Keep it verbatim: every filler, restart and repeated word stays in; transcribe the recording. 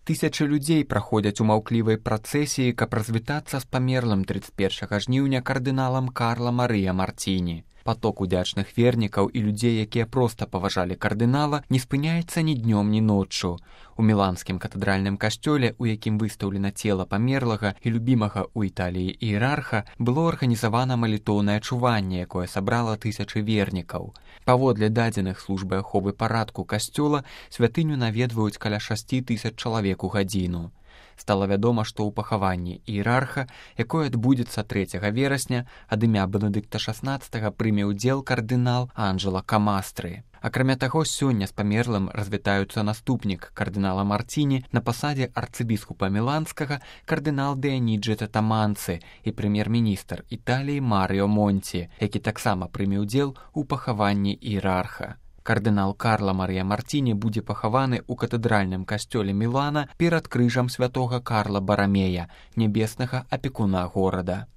Тысячы людзей праходзяць у маўклівай працэсіі, каб развітацца з памерлым трыццаць першага жніўня кардыналам Карла Марыя Мартіні. Паток удзячных вернікаў і людзей, якія проста паважалі кардынала, не спыняецца ні днём, ні ноччу. У міланскім катэдральным касцёле, у якім выстаўлена цела памерлага і любімага ў Італіі іерарха, было арганізавана малітоўнае чуванне, якое сабрала тысячы вернікаў. Паводле дадзеных службы аховы парадку касцёла, святыню наведваюць каля шасці тысяч чалавек у гадзіну. Стала вядома, што ў пахаванні іерарха, якое адбудзецца трэцяга верасня, ад імя Бенедыкта шаснаццатага прыме ўдзел кардынал Анджела Камастры. Акрамя таго, сёння з памерлым развітаюцца наступнік кардынала Мартіні на пасадзе арцыбіскупа міланскага кардынал Деаніджі Татаманцы і прэм'ер-міністр Італіі Марыо Монці, які таксама прыме ўдзел у пахаванні іерарха. Кардынал Карла Марыя Мартіні будзе пахаваны ў катэдральным касцёле Мілана перад крыжам святога Карла Барамея, нябеснага апекуна горада.